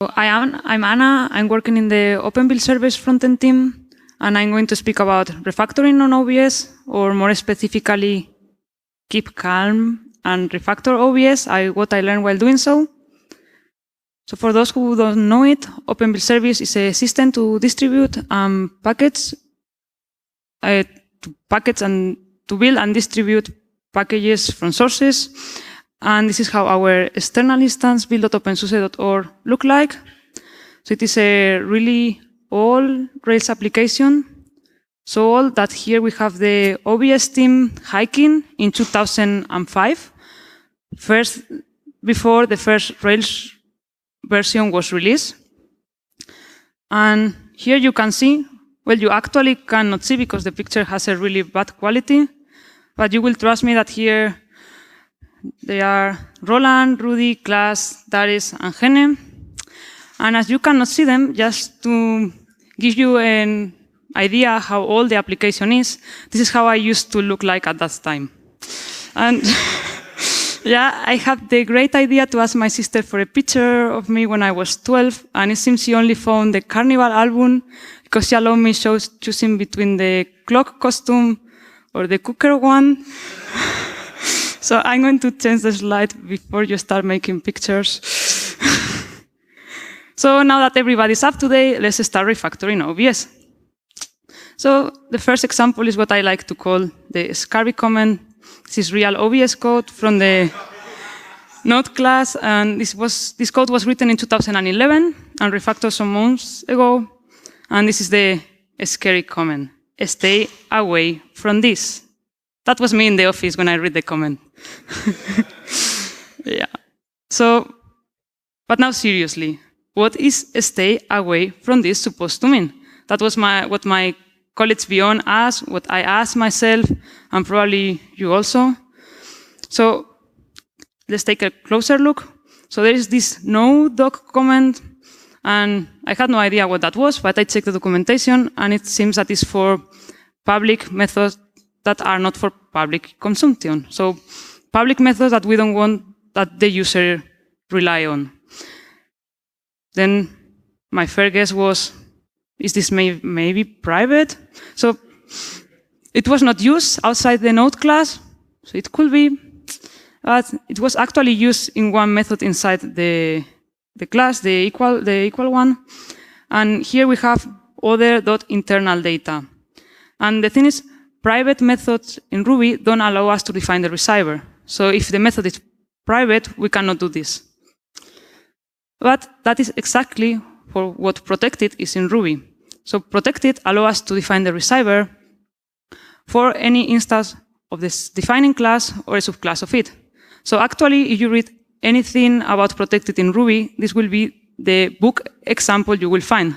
I'm Anna. I'm working in the OpenBuild service frontend team, and I'm going to speak about refactoring on OBS, or more specifically, keep calm and refactor OBS, what I learned while doing so. So for those who don't know it, OpenBuild service is a system to distribute packets, and to build and distribute packages from sources. And this is how our external instance build.opensuse.org look like. So it is a really old Rails application. So old that here we have the OBS team hiking in 2005, before the first Rails version was released. And here you can see, well, you actually cannot see because the picture has a really bad quality, but you will trust me that here they are Roland, Rudy, Klaas, Darius, and Henne. And as you cannot see them, just to give you an idea how old the application is, this is how I used to look like at that time. And yeah, I had the great idea to ask my sister for a picture of me when I was 12, and it seems she only found the Carnival album because she allowed me choosing between the clock costume or the cooker one. So I'm going to change the slide before you start making pictures. So now that everybody's up to date, let's start refactoring OBS. So the first example is what I like to call the Scary comment. This is real OBS code from the Node class, and this code was written in 2011 and refactored some months ago. And this is the scary comment: stay away from this. That was me in the office when I read the comment. Yeah. So, but now seriously, what is stay away from this supposed to mean? That was what my colleagues beyond asked, what I asked myself, and probably you also. So let's take a closer look. So there is this no doc comment, and I had no idea what that was, but I checked the documentation, and it seems that it's for public methods that are not for public consumption. So public methods that we don't want that the user rely on. Then my first guess was, is this maybe private? So it was not used outside the Node class, so it could be, but it was actually used in one method inside the class, the equal one. And here we have other.internal data. And the thing is, private methods in Ruby don't allow us to define the receiver. So if the method is private, we cannot do this. But that is exactly for what protected is in Ruby. So protected allows us to define the receiver for any instance of this defining class or a subclass of it. So actually, if you read anything about protected in Ruby, this will be the book example you will find.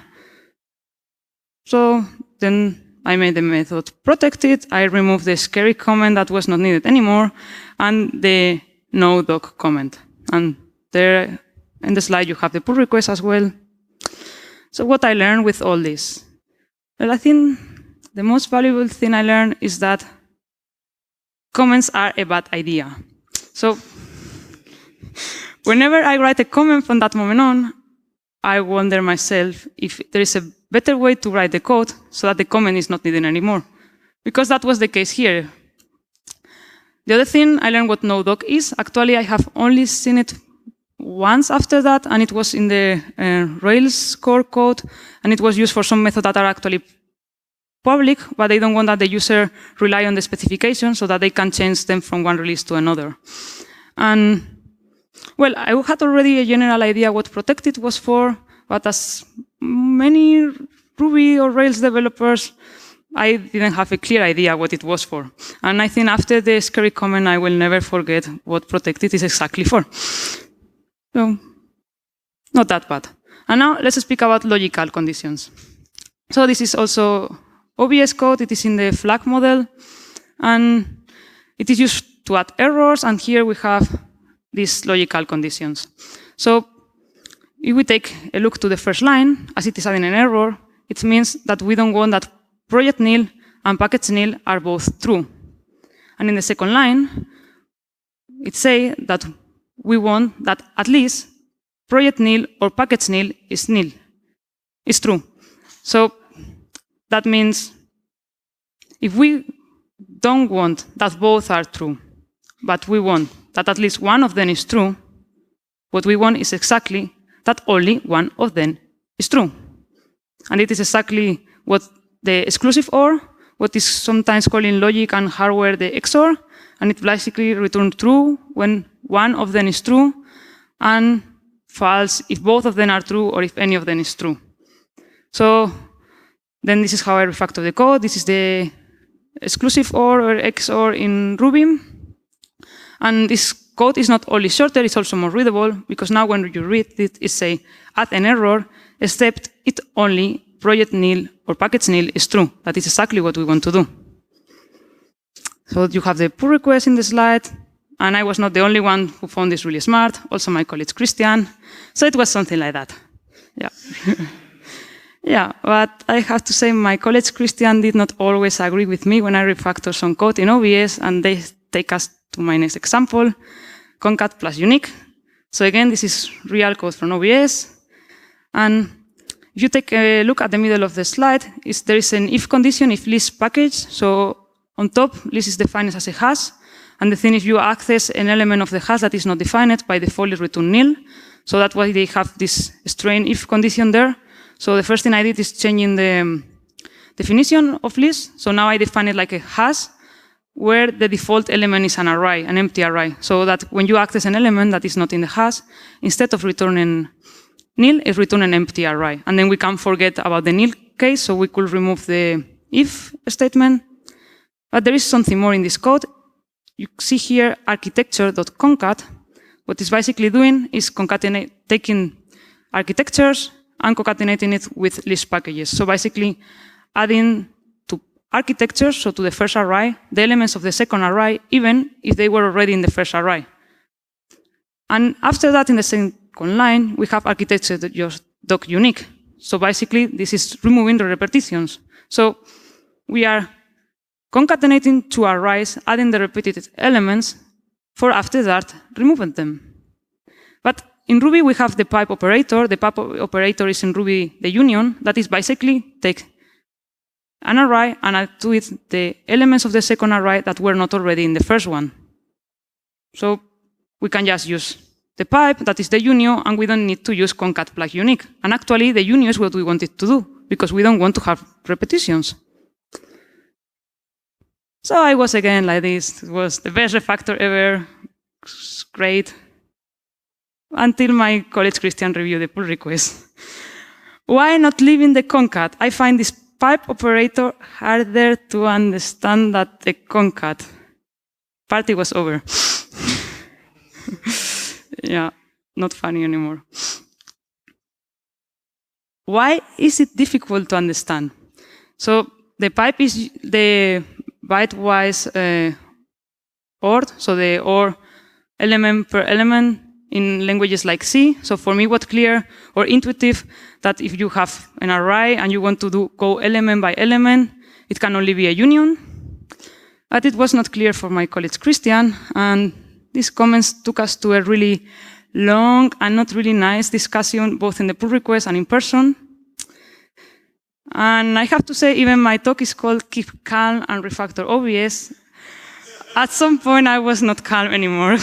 So then I made the method protected, I removed the scary comment that was not needed anymore, and the no doc comment. And there in the slide you have the pull request as well. So what I learned with all this? Well, I think the most valuable thing I learned is that comments are a bad idea. So whenever I write a comment from that moment on, I wonder myself if there is a better way to write the code so that the comment is not needed anymore. Because that was the case here. The other thing I learned what no-doc is, actually I have only seen it once after that, and it was in the Rails core code, and it was used for some methods that are actually public, but they don't want that the user rely on the specification so that they can change them from one release to another. And well, I had already a general idea what protected was for, but as many Ruby or Rails developers, I didn't have a clear idea what it was for. And I think after the scary comment, I will never forget what protected is exactly for. So, not that bad. And now let's speak about logical conditions. So this is also OBS code. It is in the flag model, and it is used to add errors. And here we have these logical conditions. So if we take a look to the first line, as it is adding an error, it means that we don't want that project nil and package nil are both true. And in the second line, it says that we want that at least project nil or package nil is nil. It's true. So that means if we don't want that both are true, but we want that at least one of them is true, what we want is exactly that only one of them is true. And it is exactly what the exclusive OR, what is sometimes called in logic and hardware the XOR, and it basically returns true when one of them is true, and false if both of them are true or if any of them is true. So then this is how I refactor the code. This is the exclusive OR or XOR in Ruby. And this code is not only shorter, it's also more readable, because now when you read it, it says add an error, except it only project nil or package nil is true. That is exactly what we want to do. So you have the pull request in the slide, and I was not the only one who found this really smart, also my colleague Christian. So it was something like that. Yeah. Yeah, but I have to say my colleague Christian did not always agree with me when I refactor some code in OBS, and they take us to my next example, concat plus unique. So again, this is real code from OBS. And if you take a look at the middle of the slide, there is an if condition, if list package. So on top, list is defined as a hash. And the thing is, you access an element of the hash that is not defined, by default it return nil. So that's why they have this strange if condition there. So the first thing I did is changing the definition of list. So now I define it like a hash, where the default element is an array, an empty array. So that when you access an element that is not in the hash, instead of returning nil, it returns an empty array. And then we can't forget about the nil case, so we could remove the if statement. But there is something more in this code. You see here architecture.concat. What it's basically doing is taking architectures and concatenating it with list packages. So basically adding to architectures, so to the first array, the elements of the second array, even if they were already in the first array. And after that, in the second line, we have architecture.unique. So basically, this is removing the repetitions. So we are concatenating two arrays, adding the repeated elements, for after that, removing them. But in Ruby, we have the pipe operator. The pipe operator is in Ruby the union. That is basically take an array and add to it the elements of the second array that were not already in the first one. So we can just use the pipe, that is the union, and we don't need to use concat plus unique. And actually, the union is what we wanted to do, because we don't want to have repetitions. So I was again like this. It was the best refactor ever. It was great. Until my colleague Christian reviewed the pull request. Why not leaving the concat? I find this pipe operator harder to understand than the concat. Party was over. Yeah, not funny anymore. Why is it difficult to understand? So the pipe is the byte-wise OR, so the OR element per element in languages like C. So for me, what's clear or intuitive that if you have an array and you want to go element by element, it can only be a union. But it was not clear for my colleague Christian, and these comments took us to a really long and not really nice discussion, both in the pull request and in person. And I have to say, even my talk is called Keep Calm and Refactor OBS. At some point, I was not calm anymore.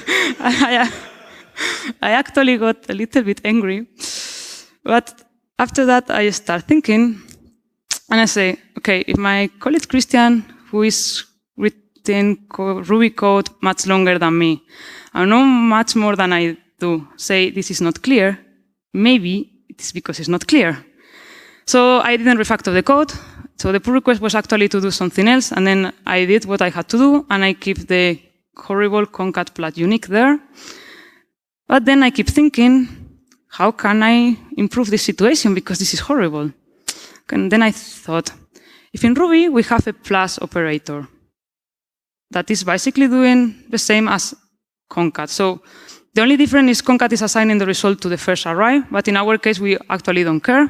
I actually got a little bit angry. But after that, I start thinking, and I say, okay, if my colleague Christian, who is written Ruby code much longer than me, I know much more than I do, say this is not clear, maybe it's because it's not clear. So I didn't refactor the code. So the pull request was actually to do something else, and then I did what I had to do, and I keep the horrible concat plus unique there. But then I keep thinking, how can I improve this situation, because this is horrible? And then I thought, if in Ruby we have a plus operator that is basically doing the same as concat. So the only difference is concat is assigning the result to the first array, but in our case, we actually don't care.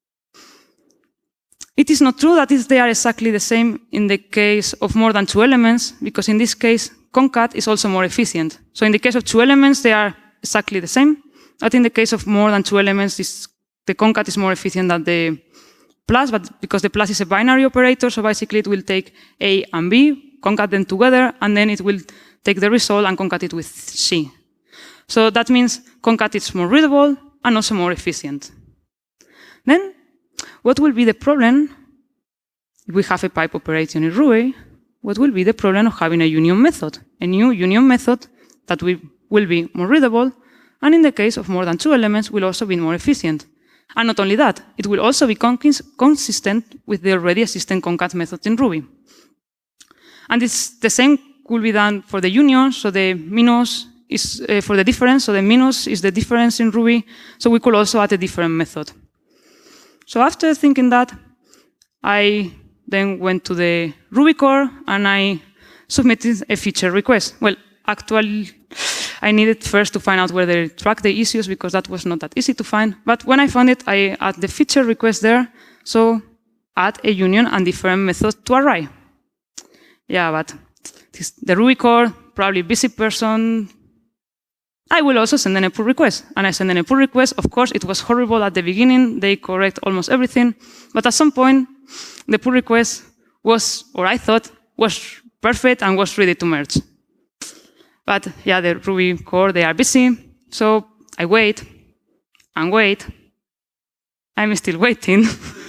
It is not true that they are exactly the same in the case of more than two elements, because in this case, concat is also more efficient. So in the case of two elements, they are exactly the same. that in the case of more than 2 elements, the concat is more efficient than the plus, but because the plus is a binary operator, so basically it will take A and B, concat them together, and then it will take the result and concat it with C. So that means concat is more readable and also more efficient. Then, what will be the problem if we have a pipe operator in Ruby? What will be the problem of having a union method? A new union method that will be more readable, and in the case of more than 2 elements, will also be more efficient. And not only that, it will also be consistent with the already existing concat method in Ruby. And the same will be done for the union, so the minus is for the difference, so the minus is the difference in Ruby, so we could also add a different method. So after thinking that, I then went to the Ruby core and I submitted a feature request. Well, actually, I needed first to find out where they track the issues because that was not that easy to find. But when I found it, I add the feature request there. So add a union and different method to array. Yeah, but the Ruby core, probably busy person. I will also send them a pull request. And I sent them a pull request. Of course, it was horrible at the beginning. They correct almost everything. But at some point, the pull request was, or I thought, was perfect and was ready to merge. But yeah, the Ruby core, they are busy. So I wait and wait. I'm still waiting.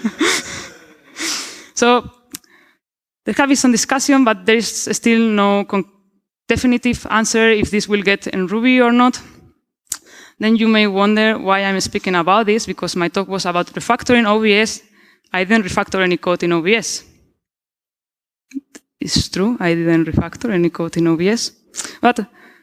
So there have been some discussion, but there is still no definitive answer if this will get in Ruby or not. Then you may wonder why I'm speaking about this, because my talk was about refactoring OBS. I didn't refactor any code in OBS. It's true, I didn't refactor any code in OBS. But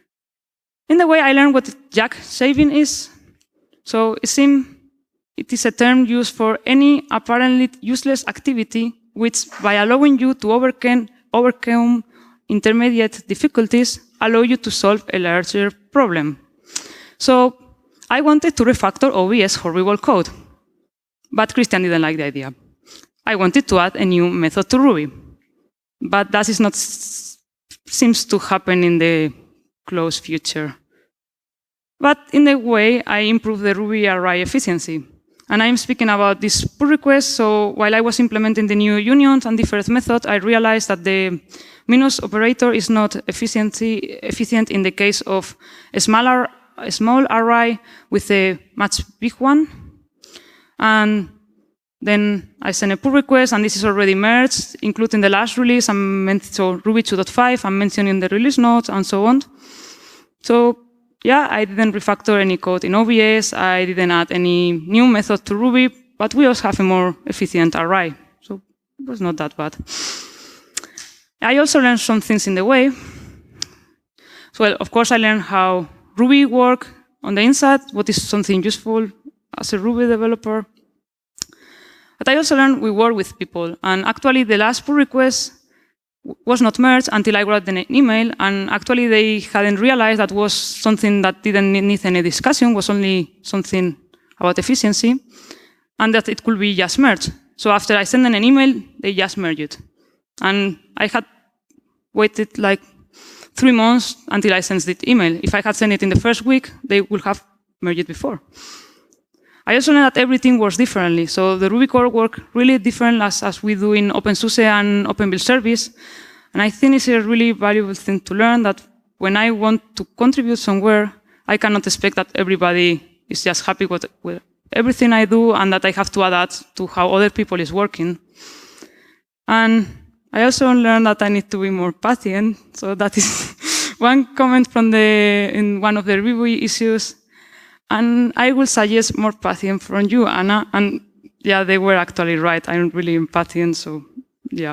in the way I learned what jack saving is. So it is a term used for any apparently useless activity which, by allowing you to overcome intermediate difficulties, allow you to solve a larger problem. So I wanted to refactor OBS horrible code. But Christian didn't like the idea. I wanted to add a new method to Ruby. But that is not seems to happen in the close future. But in the way, I improved the Ruby array efficiency. And I'm speaking about this pull request. So while I was implementing the new unions and different methods, I realized that the minus operator is not efficient in the case of a small array with a much big one. And then I sent a pull request, and this is already merged, including the last release, so Ruby 2.5, I'm mentioning the release notes, and so on. So yeah, I didn't refactor any code in OBS, I didn't add any new method to Ruby, but we also have a more efficient array. So it was not that bad. I also learned some things in the way. So, well, of course, I learned how Ruby works on the inside, what is something useful as a Ruby developer. But I also learned we work with people. And actually, the last pull request was not merged until I wrote an email. And actually, they hadn't realized that was something that didn't need any discussion, was only something about efficiency, and that it could be just merged. So after I sent them an email, they just merged it. And I had waited like 3 months until I sent the email. If I had sent it in the first week, they would have merged it before. I also know that everything works differently. So the Ruby core works really different as we do in OpenSUSE and OpenBuild Service. And I think it's a really valuable thing to learn that when I want to contribute somewhere, I cannot expect that everybody is just happy with everything I do and that I have to adapt to how other people is working. And I also learned that I need to be more patient. So that is one comment from in one of the Ruby issues. And I will suggest more patience from you, Anna. And yeah, they were actually right. I'm really impatient, so yeah.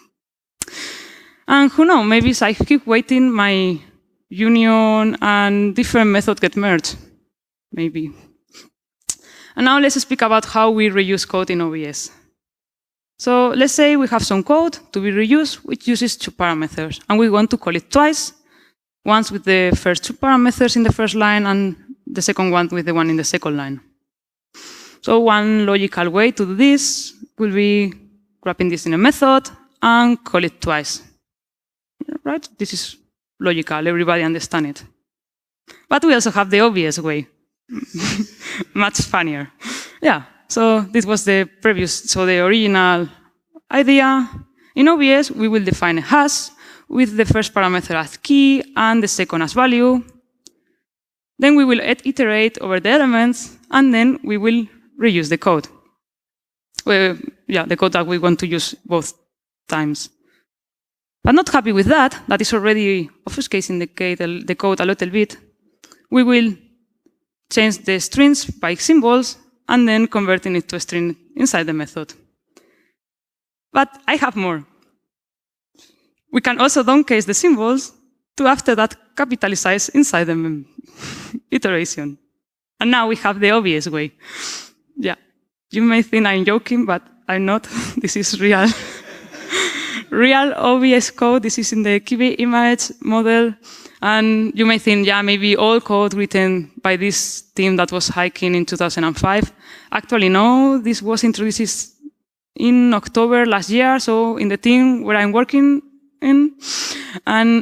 And who knows, maybe if I keep waiting, my union and different methods get merged. Maybe. And now let's speak about how we reuse code in OBS. So let's say we have some code to be reused, which uses 2 parameters. And we want to call it twice, once with the first 2 parameters in the first line and the second one with the one in the second line. So one logical way to do this will be wrapping this in a method and call it twice. Right? This is logical, everybody understands it. But we also have the obvious way. Much funnier. Yeah, so this was the the original idea. In OBS, we will define a hash with the first parameter as key and the second as value. Then we will iterate over the elements, and then we will reuse the code. The code that we want to use both times. But not happy with that, that is already obfuscating the code a little bit. We will change the strings by symbols and then converting it to a string inside the method. But I have more. We can also downcase the symbols to after that capitalize inside the iteration. And now we have the obvious way. Yeah, you may think I'm joking, but I'm not. This is real. Real OBS code. This is in the Kivy image model. And you may think, yeah, maybe all code written by this team that was hiking in 2005. Actually, no, this was introduced in October last year, so in the team where I'm working in. And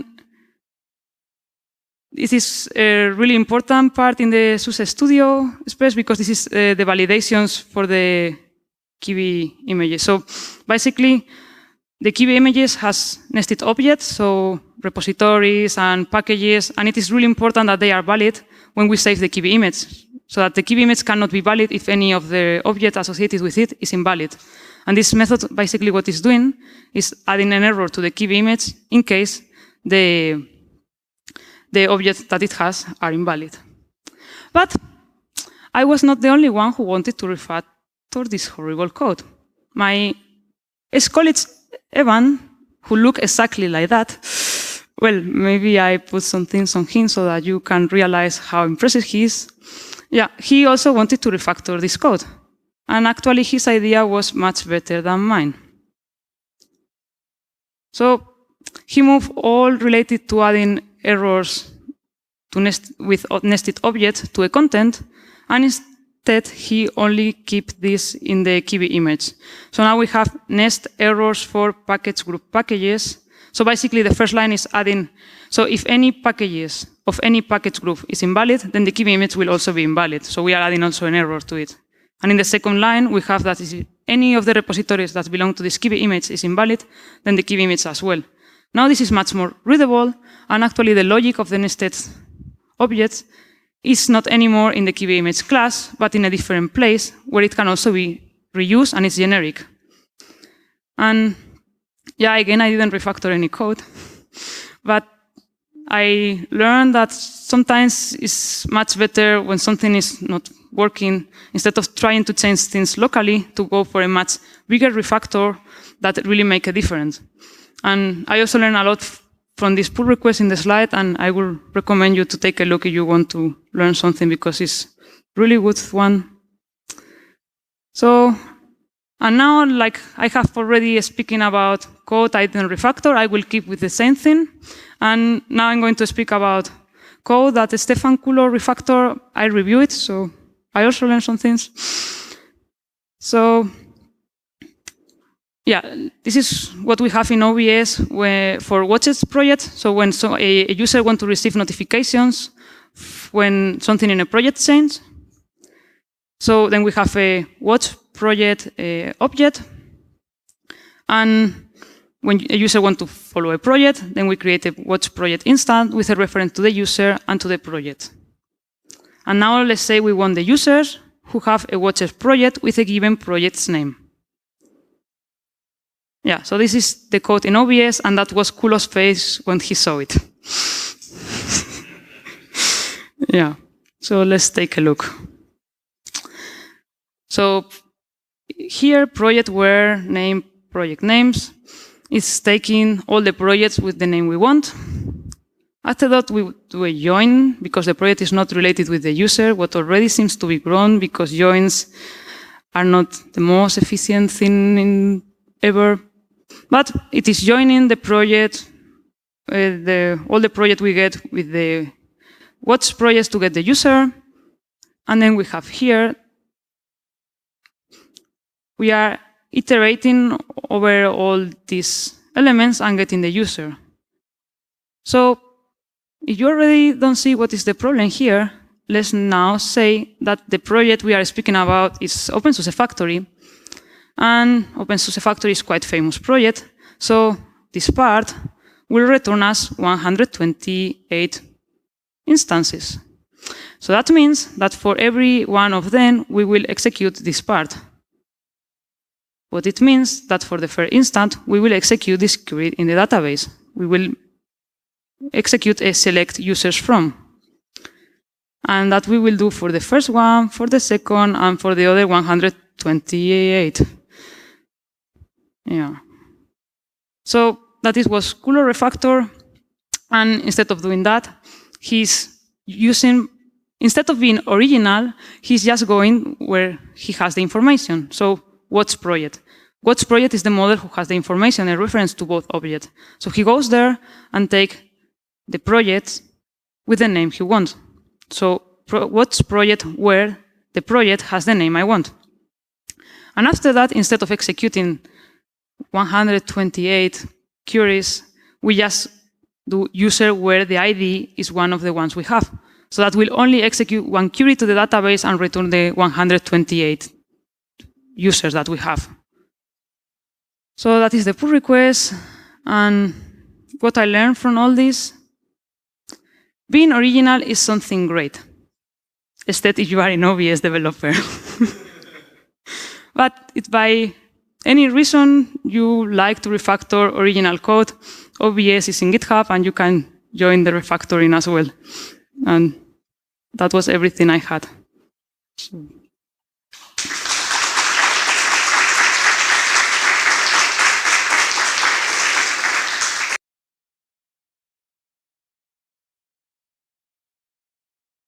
this is a really important part in the SUSE Studio space because this is the validations for the Kivy images. So basically, the Kivy images has nested objects, so repositories and packages, and it is really important that they are valid when we save the Kivy image, so that the Kivy image cannot be valid if any of the objects associated with it is invalid. And this method, basically what it's doing is adding an error to the Kivy image in case the objects that it has are invalid. But I was not the only one who wanted to refactor this horrible code. My ex-colleague Evan, who looked exactly like that, well, maybe I put some things on him so that you can realize how impressive he is. Yeah, he also wanted to refactor this code. And actually, his idea was much better than mine. So he moved all related to adding errors with nested objects to a content, and instead he only kept this in the Kivy image. So now we have nest errors for package group packages. So basically the first line is adding, so if any packages of any package group is invalid, then the Kivy image will also be invalid. So we are adding also an error to it. And in the second line, we have that if any of the repositories that belong to this Kivy image is invalid, then the Kivy image as well. Now this is much more readable, and actually the logic of the nested objects is not anymore in the Kivy image class, but in a different place where it can also be reused and it's generic. And yeah, again, I didn't refactor any code, but I learned that sometimes it's much better when something is not working, instead of trying to change things locally, to go for a much bigger refactor that really make a difference. And I also learned a lot from this pull request in the slide, and I will recommend you to take a look if you want to learn something, because it's really good one. So, and now, like I have already speaking about code I didn't refactor, I will keep with the same thing. And now I'm going to speak about code that Stefan Kulo refactor. I review it, so I also learned some things. So, yeah, this is what we have in OBS for watches project. So when a user wants to receive notifications when something in a project changes. So then we have a watch project object. And when a user wants to follow a project, then we create a watch project instance with a reference to the user and to the project. And now let's say we want the users who have a watches project with a given project's name. Yeah, so this is the code in OBS, and that was Kulo's face when he saw it. Yeah, so let's take a look. So here, project where name project names is taking all the projects with the name we want. After that, we do a join, because the project is not related with the user, what already seems to be grown, because joins are not the most efficient thing ever. But it is joining the project, all the project we get with the watch projects to get the user. And then we have here, we are iterating over all these elements and getting the user. So if you already don't see what is the problem here, let's now say that the project we are speaking about is OpenSUSE Factory. And OpenSUSE Factory is quite a famous project. So this part will return us 128 instances. So that means that for every one of them, we will execute this part. What it means that for the first instant, we will execute this query in the database. We will execute a select users from. And that we will do for the first one, for the second, and for the other 128. Yeah. So that was Kulo refactor. And instead of doing that, he's using, instead of being original, he's just going where he has the information. So Watts project. Watts project is the model who has the information, a reference to both objects. So he goes there and takes the project with the name he wants. So Watts project where the project has the name I want. And after that, instead of executing 128 queries, we just do user where the ID is one of the ones we have. So that will only execute one query to the database and return the 128 users that we have. So that is the pull request. And what I learned from all this, being original is something great, except if you are an OBS developer. But if by any reason you like to refactor original code, OBS is in GitHub and you can join the refactoring as well. And that was everything I had. So.